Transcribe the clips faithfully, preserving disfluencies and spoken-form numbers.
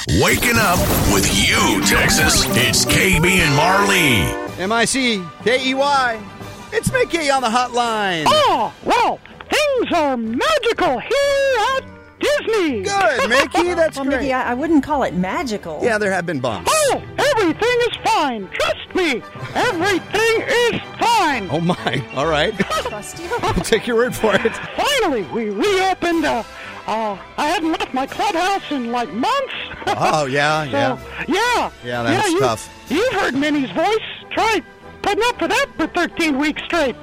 Waking up with you, Texas. It's K B and Marley. M I C K E Y. It's Mickey on the hotline. Oh, well, things are magical here at Disney. Good, Mickey. That's well, great. Mickey, I, I wouldn't call it magical. Yeah, there have been bumps. Oh, everything is fine. Trust me. Everything is fine. Oh, my. All right. Trust you. I'll take your word for it. Finally, we reopened. Uh, uh, I hadn't left my clubhouse in like months. Oh, yeah, so, yeah. Yeah. Yeah, that's you, tough. You've heard Minnie's voice. Try putting up for that for thirteen weeks straight.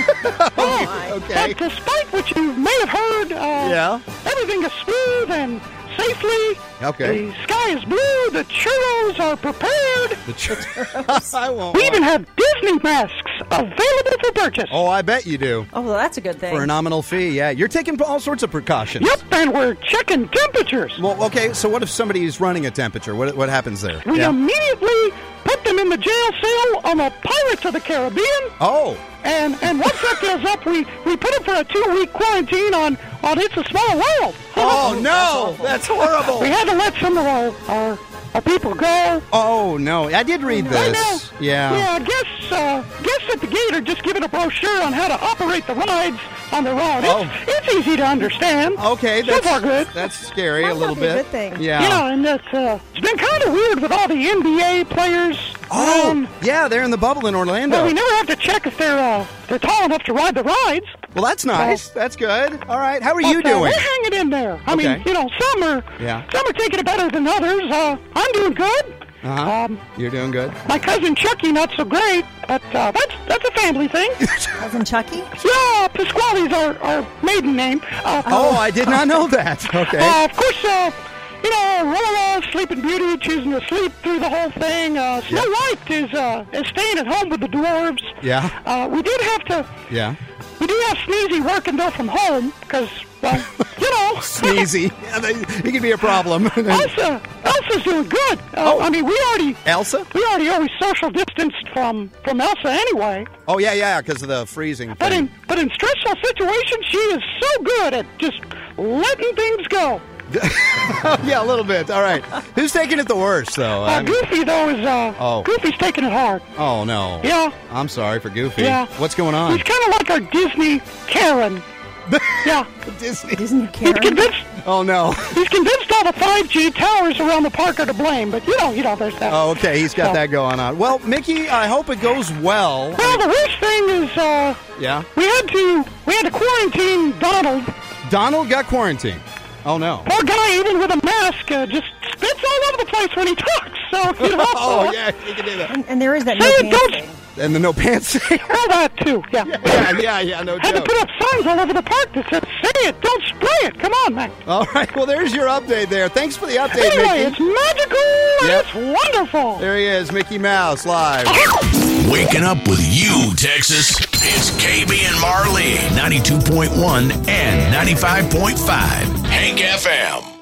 Oh, Okay. But despite what you may have heard, uh, Yeah. everything is smooth and safely. Okay. The sky is blue. The churros are prepared. The tr- I won't. We even have Disney masks available for purchase. Oh, I bet you do. Oh, well, that's a good thing. For a nominal fee, yeah. You're taking all sorts of precautions. Yep, and we're checking temperatures. Well, okay, so what if somebody's running a temperature? What what happens there? We Yeah. immediately put them in the jail cell on the Pirates of the Caribbean. Oh, And and once that goes up, we, we put them for a two-week quarantine on, on It's a Small World. oh no, that's horrible. We had to let some of our, our, our people go. Oh no, I did read I know. this. Yeah. Yeah, I guess, uh, guess at the gate are just giving a brochure on how to operate the rides on the road. It's, Oh. it's easy to understand. Okay, So that's far good. That's scary That a little might be a bit. good thing. Yeah. Yeah, and it's, uh, it's been kind of weird with all the N B A players. Oh, Um, yeah, they're in the bubble in Orlando. well, we never have to check if they're uh, they're tall enough to ride the rides. Well, that's nice. That's good. All right, how are you But, uh, doing? We're hanging in there. I Okay. mean, you know, some are Yeah. some are taking it better than others. Uh, I'm doing good. Uh-huh. Um, You're doing good. my cousin Chucky, not so great, but uh, that's that's a family thing. Cousin Chucky? Yeah, Pasquale's our, our maiden name. Uh, Oh, I did not know that. Okay. uh, of course, uh, you know, Rolla, Sleeping Beauty, choosing to sleep through the whole thing. Uh, Snow Yeah. White is uh, is staying at home with the dwarves. Yeah. Uh, we did have to. Yeah. We do have Sneezy working though from home because, well, you know. Sneezy. Yeah, they, it could be a problem. Elsa, Elsa's doing good. Uh, Oh. I mean, we already Elsa? we already always social distanced from from Elsa anyway. Oh, yeah, yeah, because of the freezing But thing. in but in stressful situations, she is so good at just letting things go. Yeah, a little bit. All right. Who's taking it the worst, though? Uh, I mean- Goofy though is uh, Oh. Goofy's taking it hard. oh, no. Yeah, I'm sorry for Goofy. Yeah. What's going on? he's kind of like our Disney Karen. Yeah, Disney. Disney he's Karen? convinced Oh, no. he's convinced all the five G towers around the park are to blame. But you know, you know, there's that. Oh, okay. He's got So- that going on. Well, Mickey, I hope it goes well. Well, the worst thing is uh, Yeah. we had to we had to quarantine Donald. Donald got quarantined. Oh, no. Poor guy, even with a mask, uh, just spits all over the place when he talks. So, you know. Oh, yeah, you can do that. And, and there is that Say no it, pants don't- thing. And the no pants thing. All that, too, yeah. Yeah, yeah, yeah, no Had to joke. put up signs all over the park that said, say it, don't spray it. Come on, man. All right, well, there's your update there. Thanks for the update, Anyway, Mickey. it's magical Yep. and it's wonderful. There he is, Mickey Mouse, live. Waking up with you, Texas. It's K B and Marley, ninety-two point one and ninety-five point five. Hank F M.